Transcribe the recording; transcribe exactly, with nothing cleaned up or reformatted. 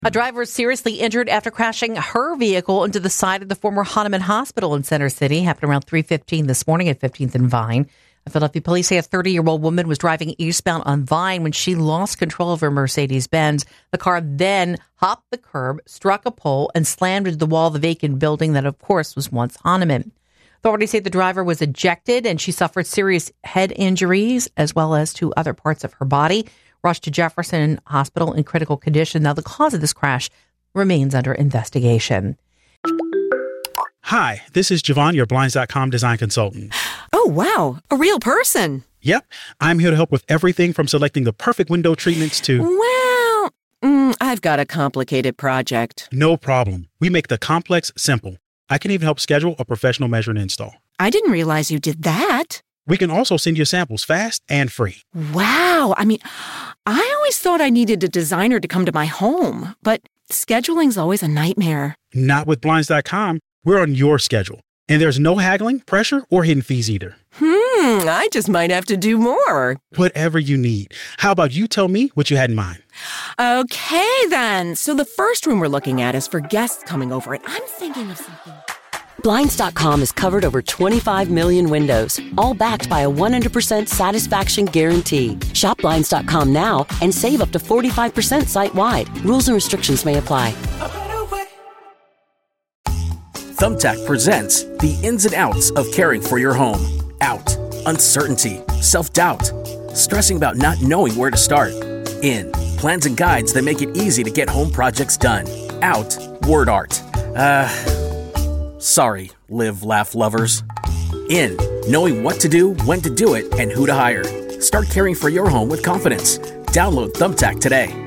A driver is seriously injured after crashing her vehicle into the side of the former Hahnemann Hospital in Center City. Happened around three fifteen this morning at fifteenth and Vine. Philadelphia police say a thirty-year-old woman was driving eastbound on Vine when she lost control of her Mercedes-Benz. The car then hopped the curb, struck a pole, and slammed into the wall of the vacant building that, of course, was once Hahnemann. Authorities say the driver was ejected and she suffered serious head injuries as well as to other parts of her body. Rushed to Jefferson Hospital in critical condition. Now, the cause of this crash remains under investigation. Hi, this is Javon, your Blinds dot com design consultant. Oh, wow. A real person. Yep. I'm here to help with everything from selecting the perfect window treatments to... Well, mm, I've got a complicated project. No problem. We make the complex simple. I can even help schedule a professional measure and install. I didn't realize you did that. We can also send you samples fast and free. Wow. I mean, I always thought I needed a designer to come to my home, but scheduling's always a nightmare. Not with Blinds dot com. We're on your schedule. And there's no haggling, pressure, or hidden fees either. Hmm, I just might have to do more. Whatever you need. How about you tell me what you had in mind? Okay, then. So the first room we're looking at is for guests coming over, and I'm thinking of something... Blinds dot com has covered over twenty-five million windows, all backed by a one hundred percent satisfaction guarantee. Shop Blinds dot com now and save up to forty-five percent site-wide. Rules and restrictions may apply. Thumbtack presents the ins and outs of caring for your home. Out, uncertainty, self-doubt, stressing about not knowing where to start. In, plans and guides that make it easy to get home projects done. Out, word art. Uh... Sorry, live, laugh lovers. In, knowing what to do, when to do it, and who to hire. Start caring for your home with confidence. Download Thumbtack today.